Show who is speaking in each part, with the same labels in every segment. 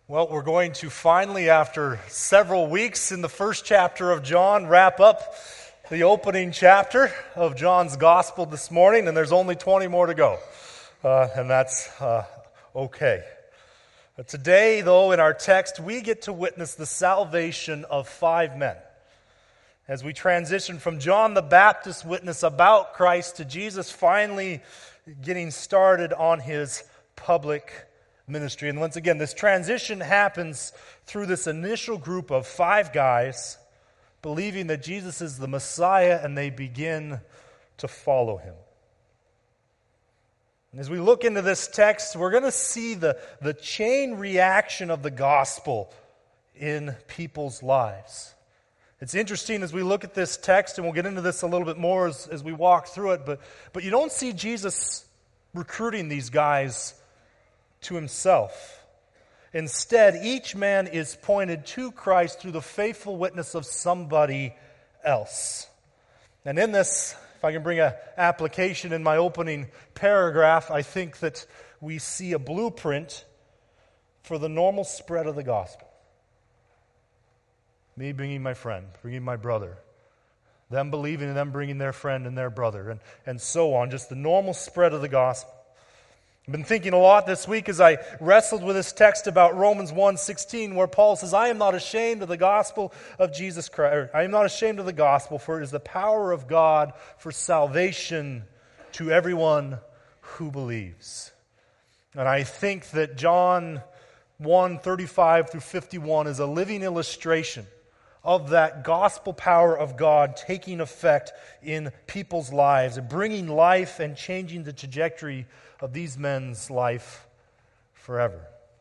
Speaker 1: Well, we're going to finally, after several weeks in the first chapter of John, wrap up the opening chapter of John's Gospel this morning, and there's only 20 more to go, and that's okay. But today, though, in our text, we get to witness the salvation of 5 men. As we transition from John the Baptist's witness about Christ to Jesus finally getting started on his public ministry. And once again, this transition happens through this initial group of 5 guys believing that Jesus is the Messiah, and they begin to follow him. And as we look into this text, we're going to see the chain reaction of the gospel in people's lives. It's interesting as we look at this text, and we'll get into this a little bit more as we walk through it, but you don't see Jesus recruiting these guys to himself. Instead, each man is pointed to Christ through the faithful witness of somebody else. And in this, if I can bring an application in my opening paragraph, I think that we see a blueprint for the normal spread of the gospel. Me bringing my friend, bringing my brother, them believing and them bringing their friend and their brother, and so on. Just the normal spread of the gospel. I've been thinking a lot this week as I wrestled with this text about Romans 1:16, where Paul says, I am not ashamed of the gospel of Jesus Christ. I am not ashamed of the gospel, for it is the power of God for salvation to everyone who believes. And I think that John 1:35 through 51 is a living illustration of that gospel power of God taking effect in people's lives and bringing life and changing the trajectory of these men's life forever.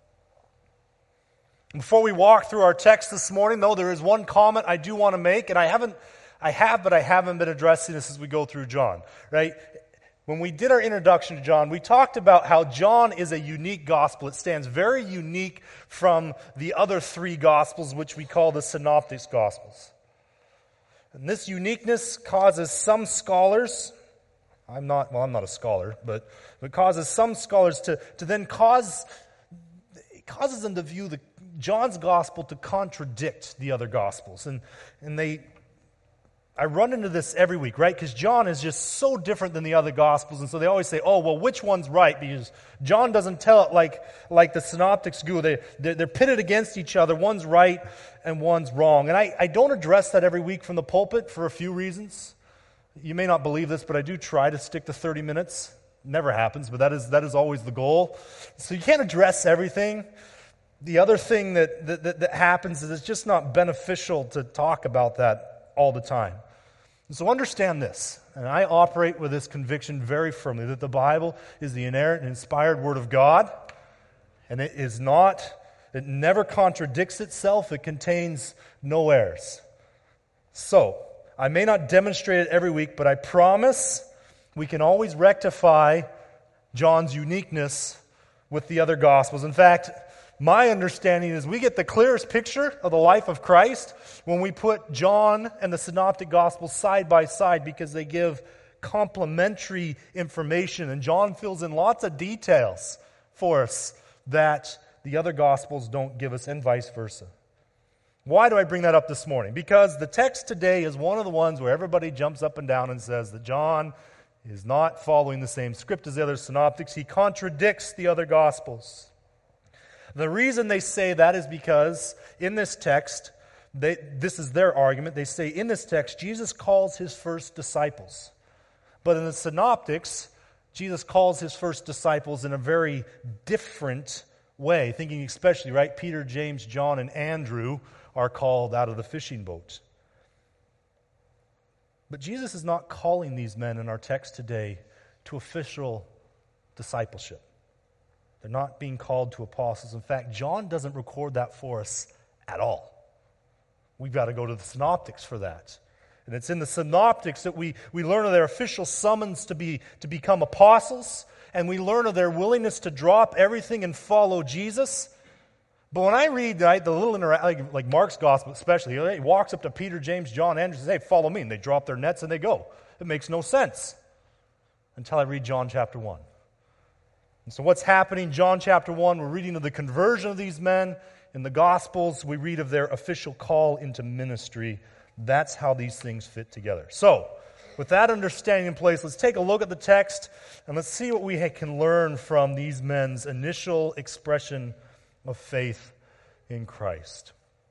Speaker 1: Before we walk through our text this morning, though, there is one comment I do want to make, and I haven't been addressing this as we go through John, right? When we did our introduction to John, we talked about how John is a unique gospel. It stands very unique from the other 3 gospels, which we call the Synoptic Gospels. And this uniqueness causes some scholars, I'm not a scholar, but it causes some scholars to then causes them to view John's gospel to contradict the other gospels. And I run into this every week, right? Because John is just so different than the other Gospels, and so they always say, oh, well, which one's right? Because John doesn't tell it like the Synoptics do. They're pitted against each other. One's right and one's wrong. And I don't address that every week from the pulpit for a few reasons. You may not believe this, but I do try to stick to 30 minutes. Never happens, but that is always the goal. So you can't address everything. The other thing that happens is it's just not beneficial to talk about that all the time. So understand this, and I operate with this conviction very firmly, that the Bible is the inerrant and inspired Word of God, and it never contradicts itself. It contains no errors. So, I may not demonstrate it every week, but I promise we can always rectify John's uniqueness with the other Gospels. In fact, my understanding is we get the clearest picture of the life of Christ when we put John and the Synoptic Gospels side by side, because they give complementary information, and John fills in lots of details for us that the other Gospels don't give us, and vice versa. Why do I bring that up this morning? Because the text today is one of the ones where everybody jumps up and down and says that John is not following the same script as the other synoptics. He contradicts the other Gospels. The reason they say that is because in this text, this is their argument, they say in this text, Jesus calls his first disciples. But in the synoptics, Jesus calls his first disciples in a very different way, thinking especially, right, Peter, James, John, and Andrew are called out of the fishing boat. But Jesus is not calling these men in our text today to official discipleship. They're not being called to apostles. In fact, John doesn't record that for us at all. We've got to go to the synoptics for that. And it's in the synoptics that we learn of their official summons to become apostles, and we learn of their willingness to drop everything and follow Jesus. But when I read the little like Mark's gospel especially, he walks up to Peter, James, John, Andrew, and says, hey, follow me. And they drop their nets and they go. It makes no sense until I read John chapter 1. And so what's happening? John chapter 1, we're reading of the conversion of these men. In the Gospels, we read of their official call into ministry. That's how these things fit together. So, with that understanding in place, let's take a look at the text and let's see what we can learn from these men's initial expression of faith in Christ.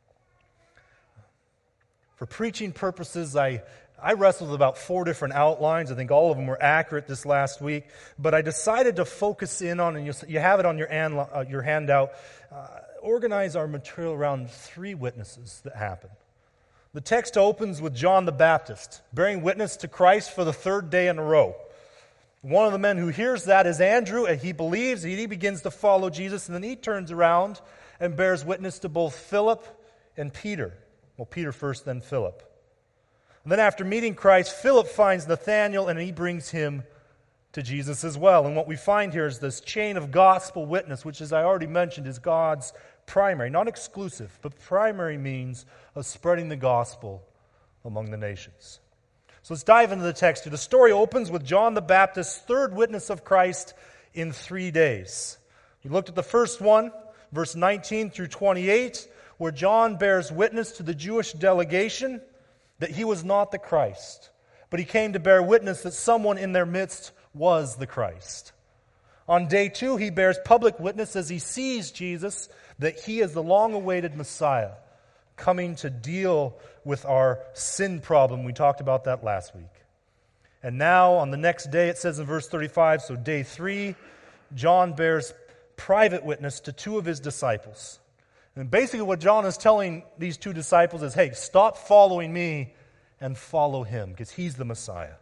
Speaker 1: For preaching purposes, I wrestled with about 4 different outlines. I think all of them were accurate this last week. But I decided to focus in on, and you have it on your handout, organize our material around 3 witnesses that happen. The text opens with John the Baptist, bearing witness to Christ for the 3rd day in a row. One of the men who hears that is Andrew, and he believes, and he begins to follow Jesus, and then he turns around and bears witness to both Philip and Peter. Well, Peter first, then Philip. And then after meeting Christ, Philip finds Nathanael, and he brings him to Jesus as well. And what we find here is this chain of gospel witness, which, as I already mentioned, is God's primary, not exclusive, but primary means of spreading the gospel among the nations. So let's dive into the text here. The story opens with John the Baptist's 3rd witness of Christ in 3 days. We looked at the first one, verse 19 through 28, where John bears witness to the Jewish delegation that he was not the Christ, but he came to bear witness that someone in their midst was the Christ. On day 2, he bears public witness as he sees Jesus that he is the long-awaited Messiah coming to deal with our sin problem. We talked about that last week. And now, on the next day, it says in verse 35, so day 3, John bears private witness to 2 of his disciples. And basically what John is telling these 2 disciples is, hey, stop following me and follow him, because he's the Messiah.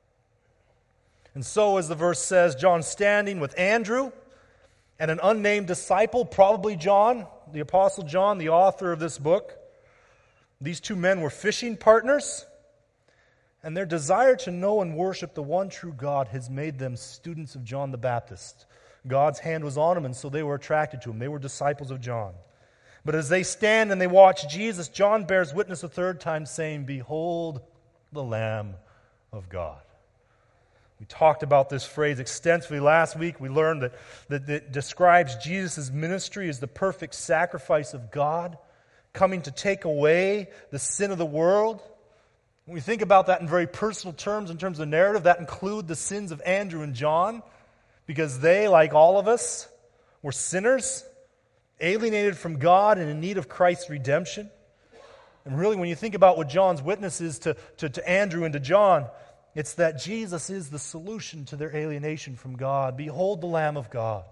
Speaker 1: And so, as the verse says, John standing with Andrew and an unnamed disciple, probably John, the Apostle John, the author of this book. These 2 men were fishing partners, and their desire to know and worship the one true God has made them students of John the Baptist. God's hand was on them, and so they were attracted to him. They were disciples of John. But as they stand and they watch Jesus, John bears witness a 3rd time, saying, "Behold the Lamb of God." We talked about this phrase extensively last week. We learned that it describes Jesus' ministry as the perfect sacrifice of God, coming to take away the sin of the world. When we think about that in very personal terms, in terms of narrative, that include the sins of Andrew and John, because they, like all of us, were sinners, alienated from God and in need of Christ's redemption. And really, when you think about what John's witness is to Andrew and to John, it's that Jesus is the solution to their alienation from God. Behold the Lamb of God.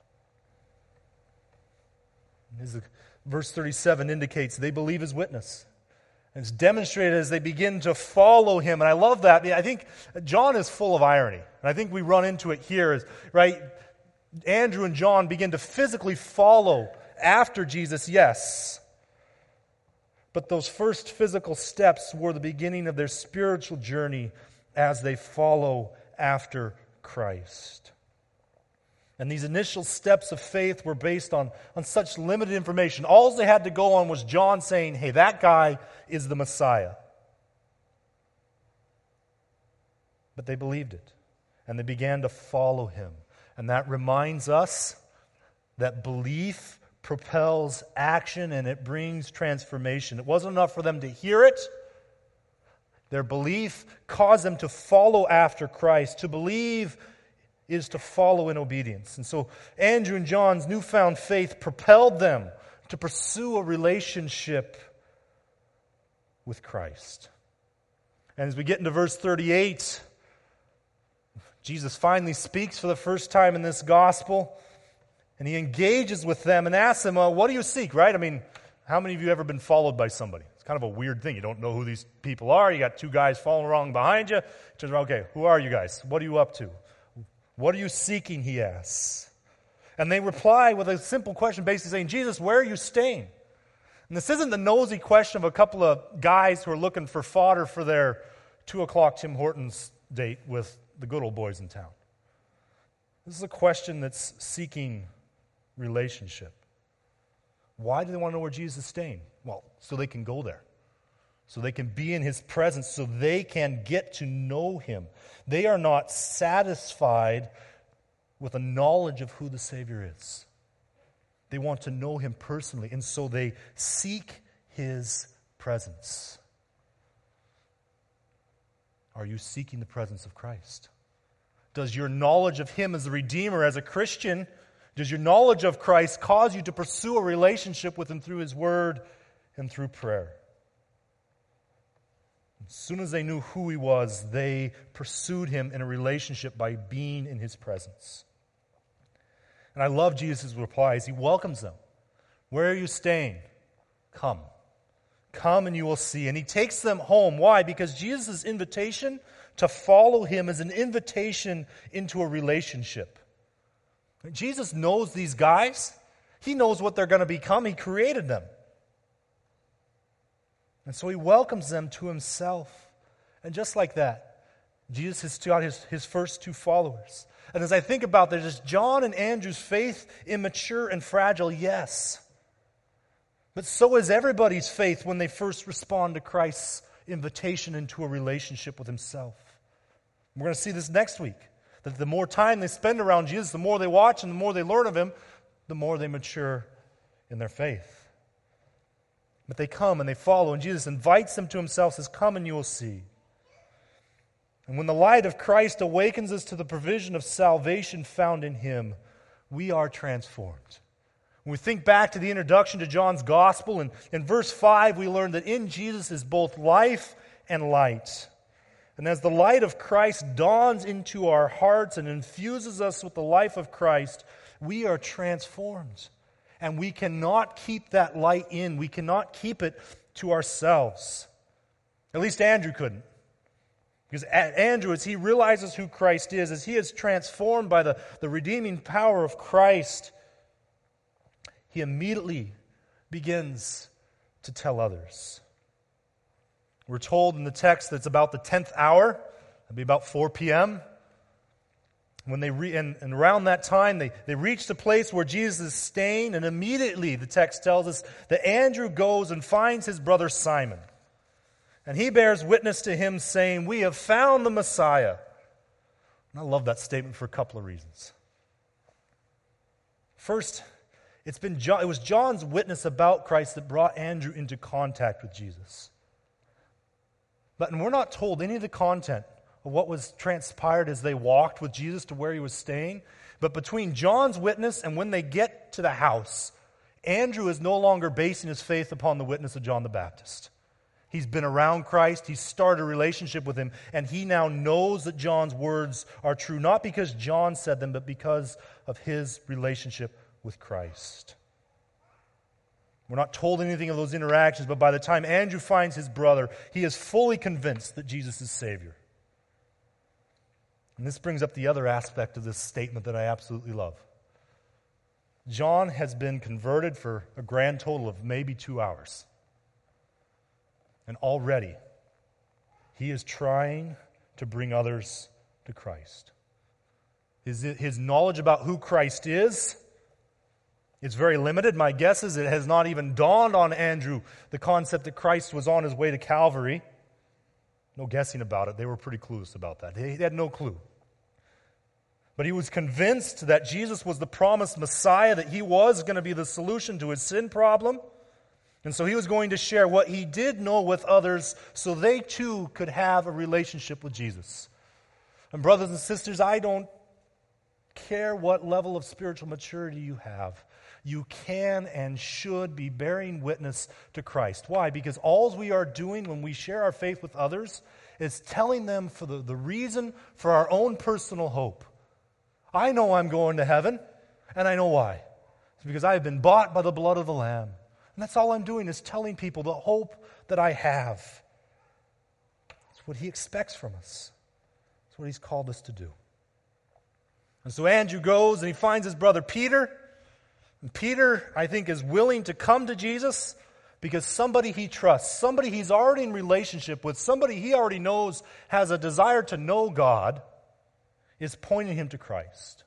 Speaker 1: As verse 37 indicates, they believe his witness. And it's demonstrated as they begin to follow him. And I love that. I think John is full of irony. And I think we run into it here, right? Andrew and John begin to physically follow after Jesus, yes. But those first physical steps were the beginning of their spiritual journey as they follow after Christ. And these initial steps of faith were based on such limited information. All they had to go on was John saying, hey, that guy is the Messiah. But they believed it, and they began to follow him. And that reminds us that belief propels action and it brings transformation. It wasn't enough for them to hear it. Their belief caused them to follow after Christ. To believe is to follow in obedience. And so Andrew and John's newfound faith propelled them to pursue a relationship with Christ. And as we get into verse 38, Jesus finally speaks for the first time in this gospel, and he engages with them and asks them, what do you seek, right? I mean, how many of you have ever been followed by somebody? It's kind of a weird thing. You don't know who these people are. You got 2 guys following along behind you. Just, okay, who are you guys? What are you up to? What are you seeking, he asks. And they reply with a simple question, basically saying, Jesus, where are you staying? And this isn't the nosy question of a couple of guys who are looking for fodder for their 2 o'clock Tim Hortons date with the good old boys in town. This is a question that's seeking relationship. Why do they want to know where Jesus is staying? Well, so they can go there. So they can be in his presence, so they can get to know him. They are not satisfied with a knowledge of who the Savior is. They want to know him personally, and so they seek his presence. Are you seeking the presence of Christ? Does your knowledge of him as a Redeemer, as a Christian, does your knowledge of Christ cause you to pursue a relationship with him through his word and through prayer? As soon as they knew who he was, they pursued him in a relationship by being in his presence. And I love Jesus' replies. He welcomes them. Where are you staying? Come. Come and you will see. And he takes them home. Why? Because Jesus' invitation to follow him is an invitation into a relationship. Jesus knows these guys. He knows what they're going to become. He created them. And so he welcomes them to himself. And just like that, Jesus has got his first two followers. And as I think about this, is John and Andrew's faith immature and fragile? Yes. But so is everybody's faith when they first respond to Christ's invitation into a relationship with himself. We're going to see this next week, that the more time they spend around Jesus, the more they watch and the more they learn of him, the more they mature in their faith. But they come and they follow, and Jesus invites them to himself, says, come and you will see. And when the light of Christ awakens us to the provision of salvation found in him, we are transformed. When we think back to the introduction to John's gospel, and in verse 5 we learn that in Jesus is both life and light. And as the light of Christ dawns into our hearts and infuses us with the life of Christ, we are transformed. And we cannot keep that light in. We cannot keep it to ourselves. At least Andrew couldn't. Because Andrew, as he realizes who Christ is, as he is transformed by the redeeming power of Christ, he immediately begins to tell others. We're told in the text that it's about the 10th hour. It'll be about 4 p.m. When they and around that time, they reach the place where Jesus is staying, and immediately, the text tells us, that Andrew goes and finds his brother Simon. And he bears witness to him, saying, we have found the Messiah. And I love that statement for a couple of reasons. First, it was John's witness about Christ that brought Andrew into contact with Jesus. And we're not told any of the content of what was transpired as they walked with Jesus to where he was staying. But between John's witness and when they get to the house, Andrew is no longer basing his faith upon the witness of John the Baptist. He's been around Christ, he's started a relationship with him, and he now knows that John's words are true, not because John said them, but because of his relationship with Christ. We're not told anything of those interactions, but by the time Andrew finds his brother, he is fully convinced that Jesus is Savior. And this brings up the other aspect of this statement that I absolutely love. John has been converted for a grand total of maybe 2 hours. And already, he is trying to bring others to Christ. His knowledge about who Christ is very limited. My guess is it has not even dawned on Andrew the concept that Christ was on his way to Calvary. No guessing about it. They were pretty clueless about that. They had no clue. But he was convinced that Jesus was the promised Messiah, that he was going to be the solution to his sin problem. And so he was going to share what he did know with others so they too could have a relationship with Jesus. And brothers and sisters, I don't care what level of spiritual maturity you have. You can and should be bearing witness to Christ. Why? Because all we are doing when we share our faith with others is telling them for the reason for our own personal hope. I know I'm going to heaven, and I know why. It's because I have been bought by the blood of the Lamb. And that's all I'm doing is telling people the hope that I have. It's what he expects from us. It's what he's called us to do. And so Andrew goes and he finds his brother Peter. And Peter, I think, is willing to come to Jesus because somebody he trusts, somebody he's already in relationship with, somebody he already knows has a desire to know God, is pointing him to Christ.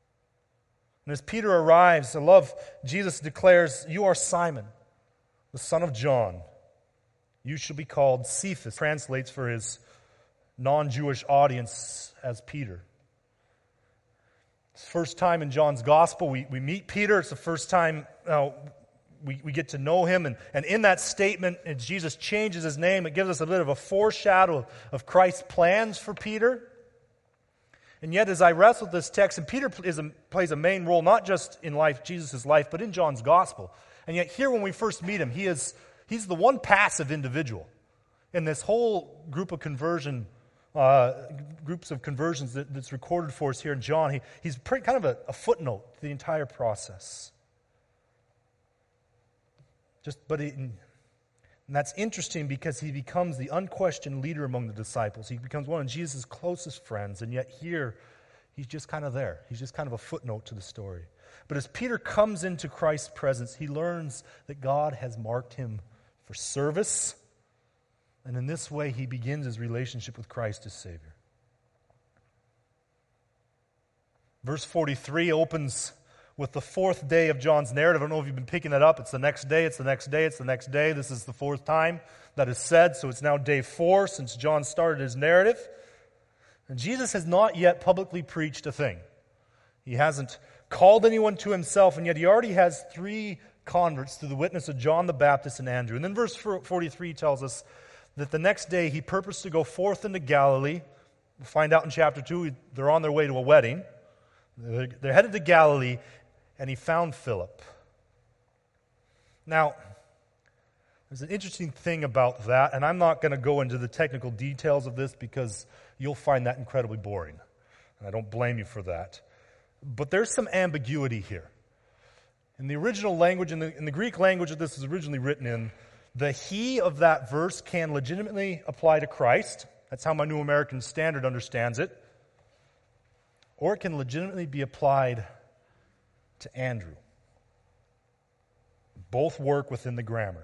Speaker 1: And as Peter arrives, I love, Jesus declares, you are Simon, the son of John. You shall be called Cephas. Translates for his non-Jewish audience as Peter. It's the first time in John's gospel we meet Peter. It's the first time we get to know him. And in that statement, and Jesus changes his name, it gives us a bit of a foreshadow of Christ's plans for Peter. And yet, as I wrestle with this text, and Peter plays a main role, not just in Jesus' life, but in John's gospel. And yet here when we first meet him, he's the one passive individual in this whole groups of conversions that's recorded for us here in John. He's kind of a footnote to the entire process. And that's interesting because he becomes the unquestioned leader among the disciples. He becomes one of Jesus' closest friends, and yet here, he's just kind of there. He's just kind of a footnote to the story. But as Peter comes into Christ's presence, he learns that God has marked him for service, and in this way, he begins his relationship with Christ as Savior. Verse 43 opens with the fourth day of John's narrative. I don't know if you've been picking that up. It's the next day, it's the next day, it's the next day. This is the fourth time that is said, so it's now day 4 since John started his narrative. And Jesus has not yet publicly preached a thing. He hasn't called anyone to himself, and yet he already has 3 converts through the witness of John the Baptist and Andrew. And then verse 43 tells us that the next day he purposed to go forth into Galilee. We'll find out in chapter 2, they're on their way to a wedding. They're headed to Galilee, and he found Philip. Now, there's an interesting thing about that, and I'm not going to go into the technical details of this because you'll find that incredibly boring. And I don't blame you for that. But there's some ambiguity here. In the original language, in the Greek language that this is originally written in, the he of that verse can legitimately apply to Christ. That's how my New American Standard understands it. Or it can legitimately be applied to Andrew. Both work within the grammar.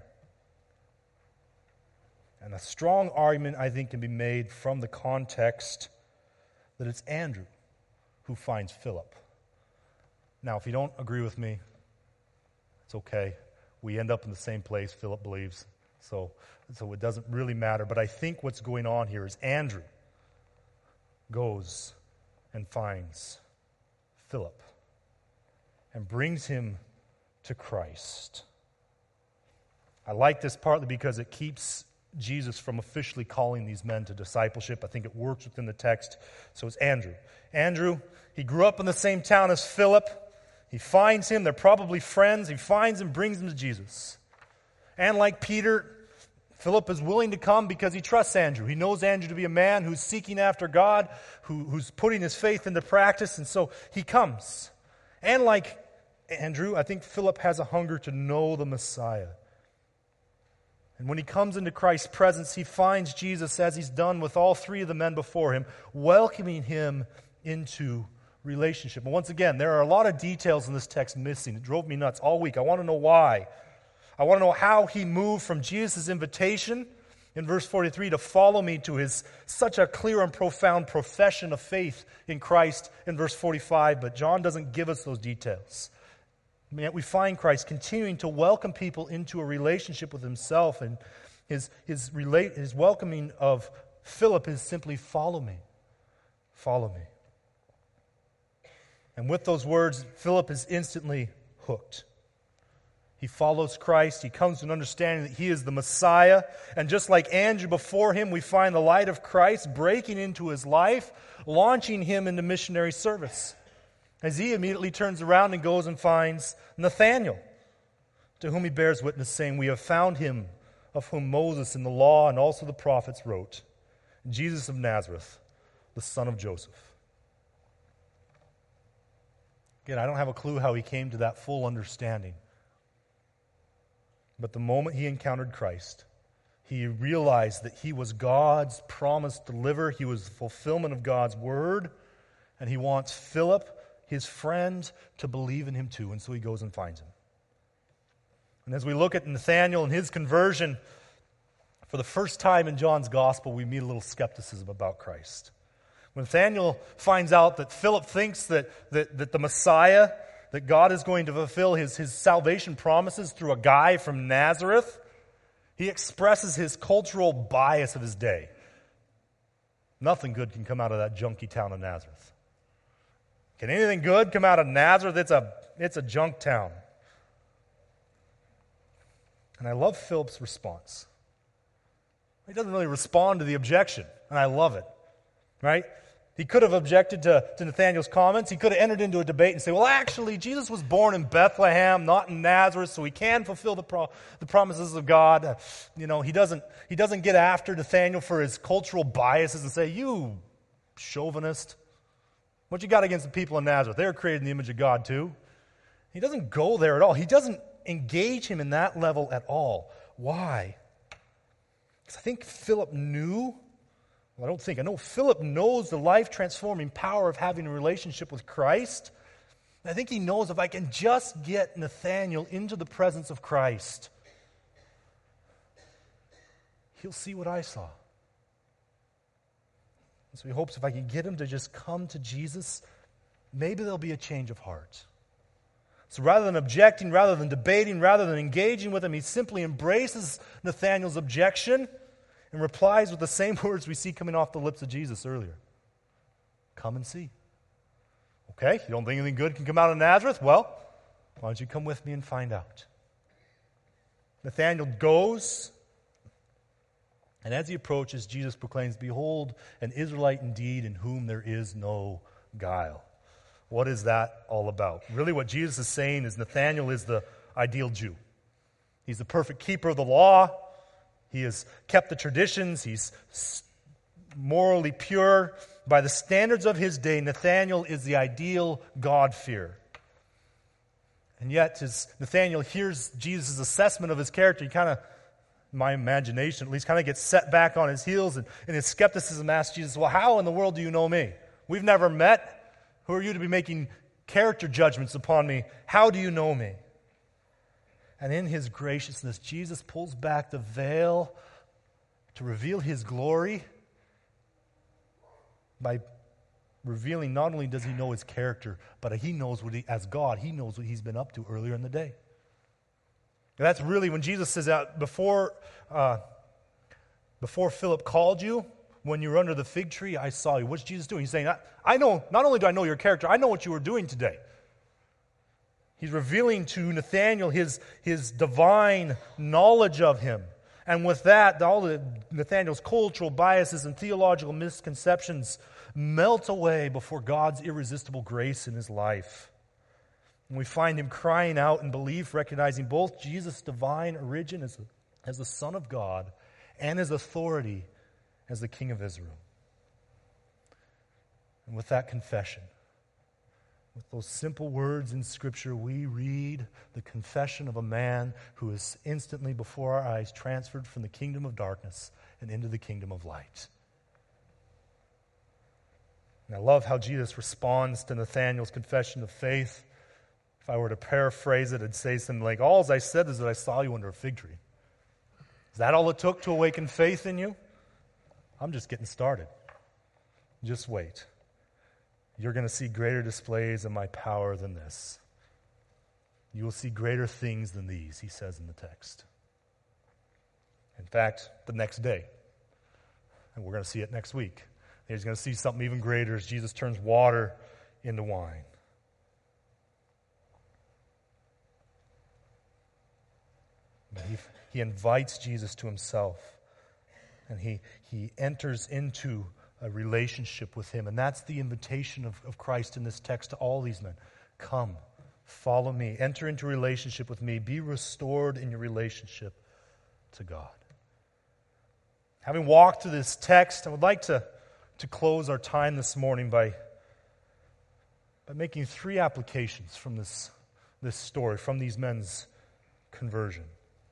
Speaker 1: And a strong argument, I think, can be made from the context that it's Andrew who finds Philip. Now, if you don't agree with me, it's okay. We end up in the same place, Philip believes. So it doesn't really matter. But I think what's going on here is Andrew goes and finds Philip and brings him to Christ. I like this partly because it keeps Jesus from officially calling these men to discipleship. I think it works within the text. So it's Andrew. Andrew, he grew up in the same town as Philip. He finds him. They're probably friends. He finds him, brings him to Jesus. And like Peter, Philip is willing to come because he trusts Andrew. He knows Andrew to be a man who's seeking after God, who's putting his faith into practice, and so he comes. And like Andrew, I think Philip has a hunger to know the Messiah. And when he comes into Christ's presence, he finds Jesus, as he's done with all 3 of the men before him, welcoming him into relationship. And once again, there are a lot of details in this text missing. It drove me nuts all week. I want to know why. I want to know how he moved from Jesus' invitation in verse 43 to follow me to his such a clear and profound profession of faith in Christ in verse 45, but John doesn't give us those details. And yet we find Christ continuing to welcome people into a relationship with himself, and his welcoming of Philip is simply, follow me, follow me. And with those words, Philip is instantly hooked. He follows Christ. He comes to an understanding that he is the Messiah. And just like Andrew before him, we find the light of Christ breaking into his life, launching him into missionary service. As he immediately turns around and goes and finds Nathanael, to whom he bears witness, saying, we have found him of whom Moses in the law and also the prophets wrote, Jesus of Nazareth, the son of Joseph. Again, I don't have a clue how he came to that full understanding. But the moment he encountered Christ, he realized that he was God's promised deliverer. He was the fulfillment of God's word. And he wants Philip, his friend, to believe in him too. And so he goes and finds him. And as we look at Nathanael and his conversion, for the first time in John's gospel, we meet a little skepticism about Christ. When Nathanael finds out that Philip thinks that the Messiah, that God is going to fulfill his salvation promises through a guy from Nazareth, he expresses his cultural bias of his day. Nothing good can come out of that junky town of Nazareth. Can anything good come out of Nazareth? It's a junk town. And I love Philip's response. He doesn't really respond to the objection, and I love it, right? He could have objected to Nathanael's comments. He could have entered into a debate and say, well, actually, Jesus was born in Bethlehem, not in Nazareth, so he can fulfill the promises of God. He doesn't get after Nathanael for his cultural biases and say, you chauvinist, what you got against the people in Nazareth? They were created in the image of God too. He doesn't go there at all. He doesn't engage him in that level at all. Why? Because I think Philip knew. Well, I know Philip knows the life-transforming power of having a relationship with Christ. I think he knows if I can just get Nathanael into the presence of Christ, he'll see what I saw. And so he hopes if I can get him to just come to Jesus, maybe there'll be a change of heart. So rather than objecting, rather than debating, rather than engaging with him, he simply embraces Nathanael's objection and replies with the same words we see coming off the lips of Jesus earlier. Come and see. Okay, you don't think anything good can come out of Nazareth? Well, why don't you come with me and find out? Nathanael goes, and as he approaches, Jesus proclaims, behold, an Israelite indeed in whom there is no guile. What is that all about? Really what Jesus is saying is Nathanael is the ideal Jew. He's the perfect keeper of the law. He has kept the traditions. He's morally pure. By the standards of his day, Nathanael is the ideal God-fearer. And yet, as Nathanael hears Jesus' assessment of his character, he kind of, in my imagination at least, kind of gets set back on his heels and in his skepticism asks Jesus, well, how in the world do you know me? We've never met. Who are you to be making character judgments upon me? How do you know me? And in his graciousness, Jesus pulls back the veil to reveal his glory by revealing not only does he know his character, but he knows as God, he knows what he's been up to earlier in the day. And that's really when Jesus says that before Philip called you, when you were under the fig tree, I saw you. What's Jesus doing? He's saying, I know, not only do I know your character, I know what you were doing today. He's revealing to Nathanael his divine knowledge of him. And with that, all of Nathanael's cultural biases and theological misconceptions melt away before God's irresistible grace in his life. And we find him crying out in belief, recognizing both Jesus' divine origin as the Son of God and his authority as the King of Israel. And with that confession, with those simple words in Scripture, we read the confession of a man who is instantly before our eyes transferred from the kingdom of darkness and into the kingdom of light. And I love how Jesus responds to Nathanael's confession of faith. If I were to paraphrase it, I'd say something like, all I said is that I saw you under a fig tree. Is that all it took to awaken faith in you? I'm just getting started. Just wait. You're going to see greater displays of my power than this. You will see greater things than these, he says in the text. In fact, the next day, and we're going to see it next week, he's going to see something even greater as Jesus turns water into wine. But he invites Jesus to himself. And he enters into a relationship with him. And that's the invitation of Christ in this text to all these men. Come, follow me, enter into a relationship with me, be restored in your relationship to God. Having walked through this text, I would like to close our time this morning by making 3 applications from this story, from these men's conversion.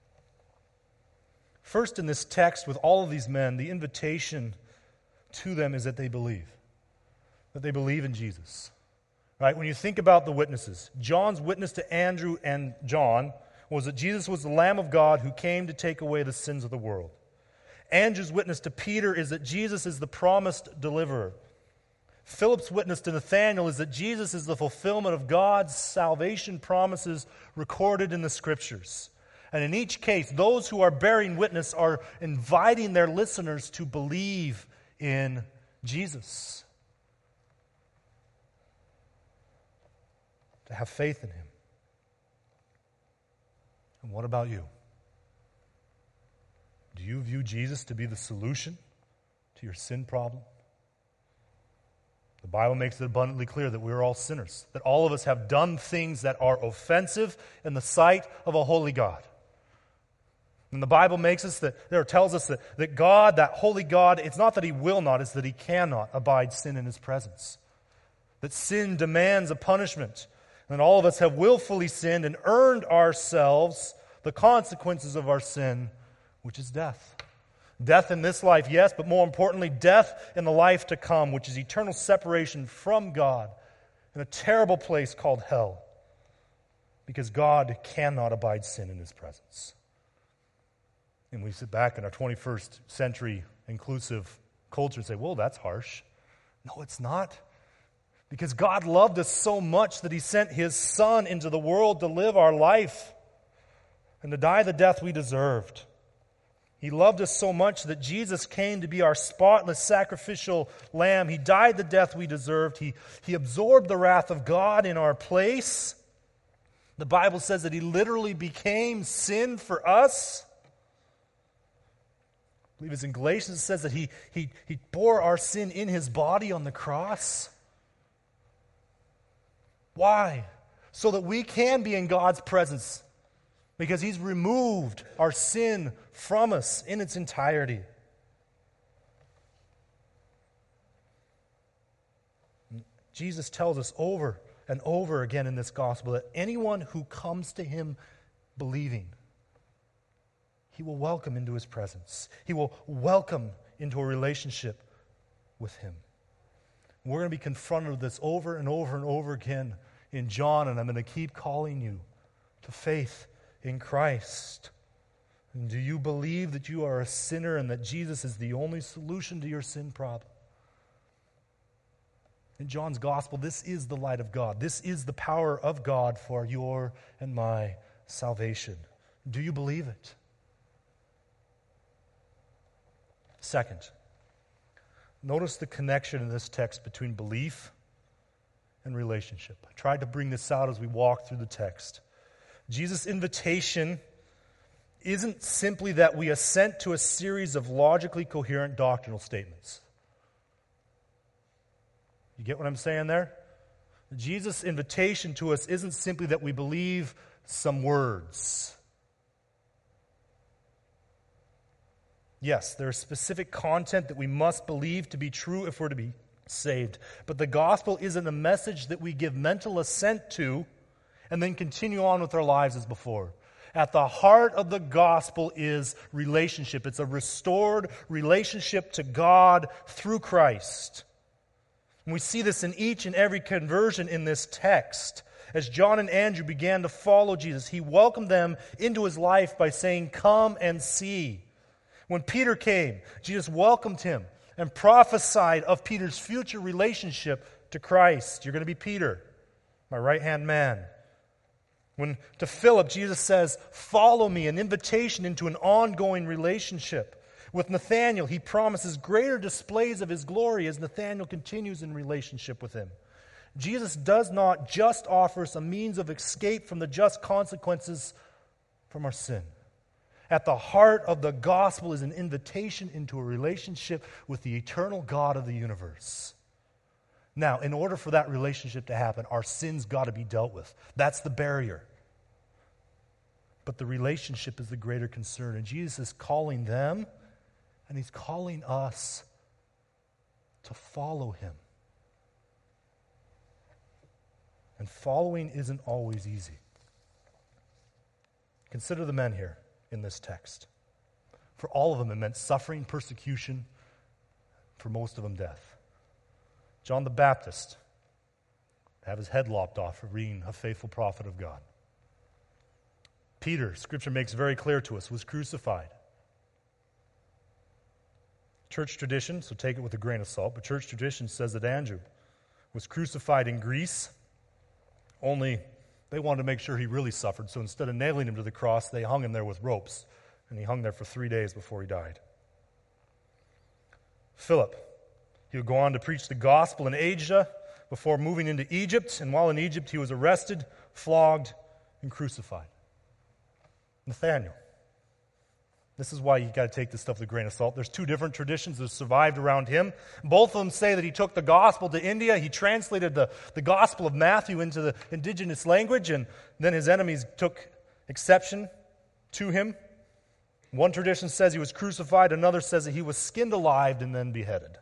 Speaker 1: First, in this text, with all of these men, the invitation to them is that they believe in Jesus. Right? When you think about the witnesses, John's witness to Andrew and John was that Jesus was the Lamb of God who came to take away the sins of the world. Andrew's witness to Peter is that Jesus is the promised deliverer. Philip's witness to Nathanael is that Jesus is the fulfillment of God's salvation promises recorded in the Scriptures. And in each case, those who are bearing witness are inviting their listeners to believe in Jesus. to have faith in him. And what about you? Do you view Jesus to be the solution to your sin problem? The Bible makes it abundantly clear that we are all sinners, that all of us have done things that are offensive in the sight of a holy God. And the Bible tells us that God, that holy God, it's not that he will not, it's that he cannot abide sin in his presence. That sin demands a punishment. And all of us have willfully sinned and earned ourselves the consequences of our sin, which is death. Death in this life, yes, but more importantly, death in the life to come, which is eternal separation from God in a terrible place called hell, because God cannot abide sin in his presence. And we sit back in our 21st century inclusive culture and say, well, that's harsh. No, it's not. Because God loved us so much that he sent his Son into the world to live our life and to die the death we deserved. He loved us so much that Jesus came to be our spotless sacrificial lamb. He died the death we deserved. He absorbed the wrath of God in our place. The Bible says that he literally became sin for us. I believe it's in Galatians, it says that he bore our sin in his body on the cross. Why? So that we can be in God's presence. Because he's removed our sin from us in its entirety. Jesus tells us over and over again in this gospel that anyone who comes to him believing, he will welcome into his presence. He will welcome into a relationship with him. We're going to be confronted with this over and over and over again in John, and I'm going to keep calling you to faith in Christ. And do you believe that you are a sinner and that Jesus is the only solution to your sin problem? In John's gospel, this is the light of God. This is the power of God for your and my salvation. Do you believe it? Second, notice the connection in this text between belief and relationship. I tried to bring this out as we walk through the text. Jesus' invitation isn't simply that we assent to a series of logically coherent doctrinal statements. You get what I'm saying there? Jesus' invitation to us isn't simply that we believe some words. Yes, there is specific content that we must believe to be true if we're to be saved. But the gospel isn't a message that we give mental assent to and then continue on with our lives as before. At the heart of the gospel is relationship. It's a restored relationship to God through Christ. And we see this in each and every conversion in this text. As John and Andrew began to follow Jesus, he welcomed them into his life by saying, "Come and see." When Peter came, Jesus welcomed him and prophesied of Peter's future relationship to Christ. You're going to be Peter, my right-hand man. When to Philip, Jesus says, "Follow me," an invitation into an ongoing relationship. With Nathanael, he promises greater displays of his glory as Nathanael continues in relationship with him. Jesus does not just offer us a means of escape from the just consequences from our sin. At the heart of the gospel is an invitation into a relationship with the eternal God of the universe. Now, in order for that relationship to happen, our sins got to be dealt with. That's the barrier. But the relationship is the greater concern. And Jesus is calling them, and he's calling us to follow him. And following isn't always easy. Consider the men here in this text. For all of them, it meant suffering, persecution, for most of them, death. John the Baptist, have his head lopped off for being a faithful prophet of God. Peter, Scripture makes very clear to us, was crucified. Church tradition, so take it with a grain of salt, but church tradition says that Andrew was crucified in Greece, only they wanted to make sure he really suffered, so instead of nailing him to the cross, they hung him there with ropes, and he hung there for 3 days before he died. Philip, he would go on to preach the gospel in Asia, before moving into Egypt. And while in Egypt, he was arrested, flogged, and crucified. Nathanael. This is why you got to take this stuff with a grain of salt. There's two different traditions that survived around him. Both of them say that he took the gospel to India. He translated the gospel of Matthew into the indigenous language, and then his enemies took exception to him. One tradition says he was crucified. Another says that he was skinned alive and then beheaded.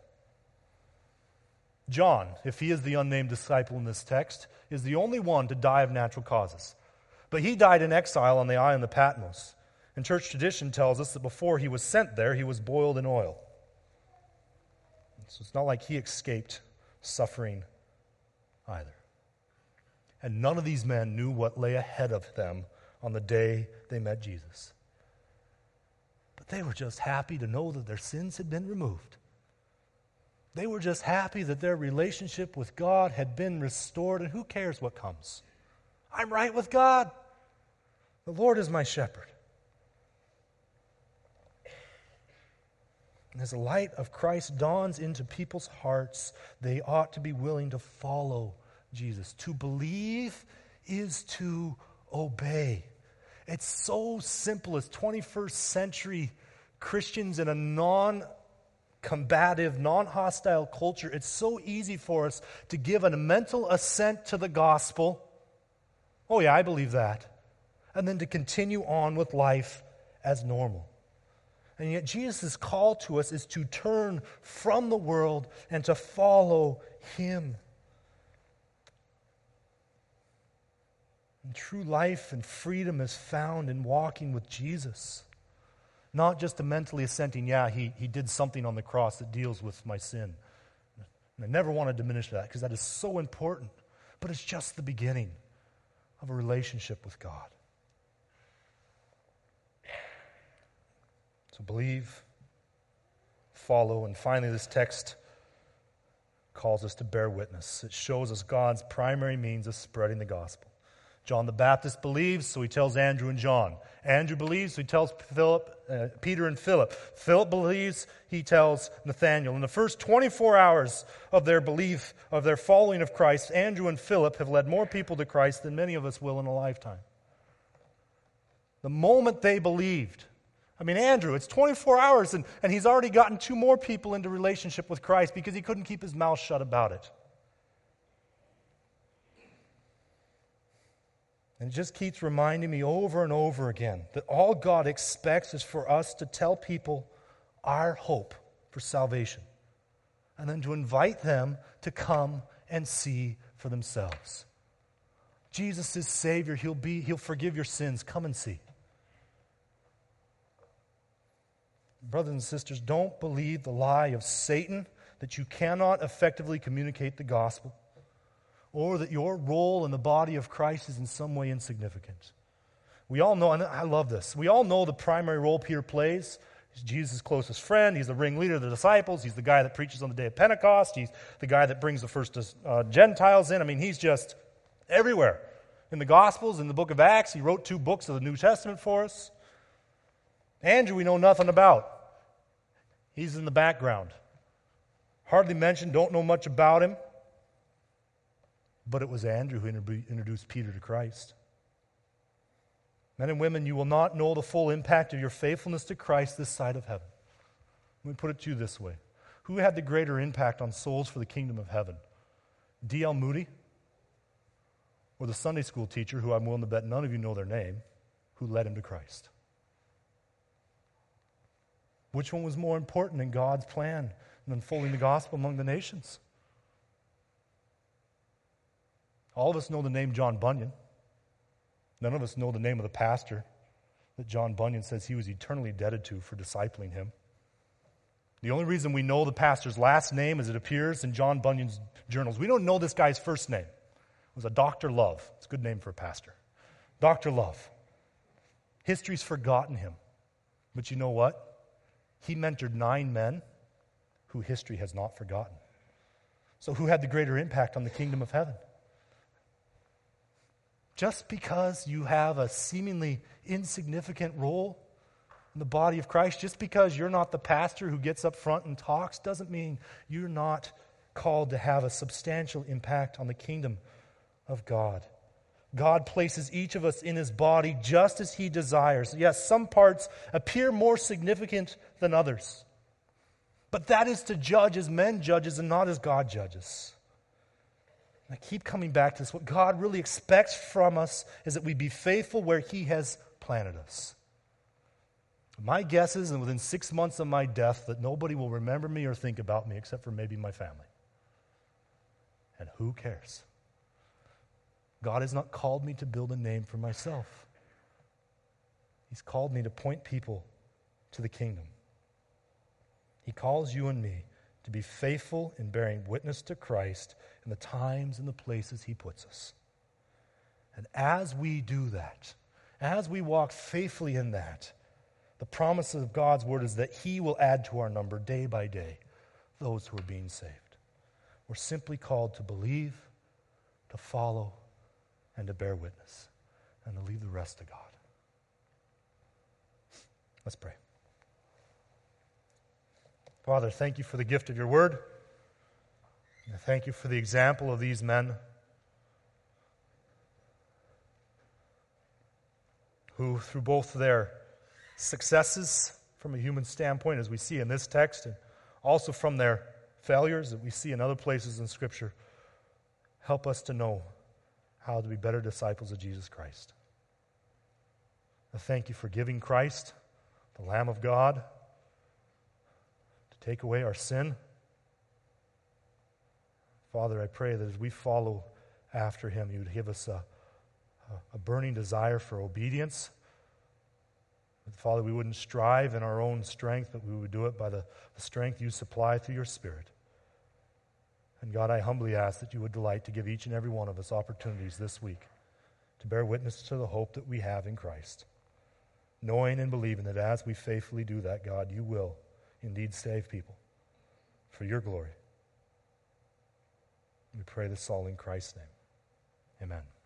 Speaker 1: John, if he is the unnamed disciple in this text, is the only one to die of natural causes. But he died in exile on the island of Patmos. And church tradition tells us that before he was sent there, he was boiled in oil. So it's not like he escaped suffering either. And none of these men knew what lay ahead of them on the day they met Jesus. But they were just happy to know that their sins had been removed. They were just happy that their relationship with God had been restored, and who cares what comes? I'm right with God. The Lord is my shepherd. And as the light of Christ dawns into people's hearts, they ought to be willing to follow Jesus. To believe is to obey. It's so simple as 21st century Christians in a non-combative, non-hostile culture. It's so easy for us to give a mental assent to the gospel. Oh yeah, I believe that. And then to continue on with life as normal. And yet Jesus' call to us is to turn from the world and to follow him. And true life and freedom is found in walking with Jesus. Not just a mentally assenting, he did something on the cross that deals with my sin. And I never want to diminish that because that is so important. But it's just the beginning of a relationship with God. So believe, follow, and finally this text calls us to bear witness. It shows us God's primary means of spreading the gospel. John the Baptist believes, so he tells Andrew and John. Andrew believes, so he tells Peter and Philip. Philip believes, he tells Nathanael. In the first 24 hours of their belief, of their following of Christ, Andrew and Philip have led more people to Christ than many of us will in a lifetime. The moment they believed, Andrew, it's 24 hours, and he's already gotten 2 more people into relationship with Christ because he couldn't keep his mouth shut about it. And it just keeps reminding me over and over again that all God expects is for us to tell people our hope for salvation, and then to invite them to come and see for themselves. Jesus is Savior. He'll forgive your sins. Come and see. Brothers and sisters, don't believe the lie of Satan that you cannot effectively communicate the gospel or that your role in the body of Christ is in some way insignificant. We all know, and I love this, we all know the primary role Peter plays. He's Jesus' closest friend. He's the ringleader of the disciples. He's the guy that preaches on the day of Pentecost. He's the guy that brings the first Gentiles in. He's just everywhere. In the Gospels, in the book of Acts, he wrote 2 books of the New Testament for us. Andrew we know nothing about. He's in the background. Hardly mentioned, don't know much about him. But it was Andrew who introduced Peter to Christ. Men and women, you will not know the full impact of your faithfulness to Christ this side of heaven. Let me put it to you this way. Who had the greater impact on souls for the kingdom of heaven? D.L. Moody or the Sunday school teacher, who I'm willing to bet none of you know their name, who led him to Christ? Which one was more important in God's plan in unfolding the gospel among the nations? All of us know the name John Bunyan. None of us know the name of the pastor that John Bunyan says he was eternally indebted to for discipling him. The only reason we know the pastor's last name is it appears in John Bunyan's journals. We don't know this guy's first name. It was a Dr. Love. It's a good name for a pastor. Dr. Love. History's forgotten him. But you know what? He mentored 9 men who history has not forgotten. So who had the greater impact on the kingdom of heaven? Just because you have a seemingly insignificant role in the body of Christ, just because you're not the pastor who gets up front and talks, doesn't mean you're not called to have a substantial impact on the kingdom of God. God places each of us in his body just as he desires. Yes, some parts appear more significant than others. But that is to judge as men judges and not as God judges. I keep coming back to this. What God really expects from us is that we be faithful where he has planted us. My guess is, and within 6 months of my death, that nobody will remember me or think about me except for maybe my family. And who cares? God has not called me to build a name for myself. He's called me to point people to the kingdom. He calls you and me to be faithful in bearing witness to Christ in the times and the places he puts us. And as we do that, as we walk faithfully in that, the promise of God's word is that he will add to our number day by day those who are being saved. We're simply called to believe, to follow, and to bear witness, and to leave the rest to God. Let's pray. Father, thank you for the gift of your word. And thank you for the example of these men who, through both their successes from a human standpoint, as we see in this text, and also from their failures that we see in other places in Scripture, help us to know how to be better disciples of Jesus Christ. I thank you for giving Christ, the Lamb of God, to take away our sin. Father, I pray that as we follow after him, you would give us a burning desire for obedience. Father, we wouldn't strive in our own strength, but we would do it by the strength you supply through your Spirit. And God, I humbly ask that you would delight to give each and every one of us opportunities this week to bear witness to the hope that we have in Christ, knowing and believing that as we faithfully do that, God, you will indeed save people for your glory. We pray this all in Christ's name. Amen.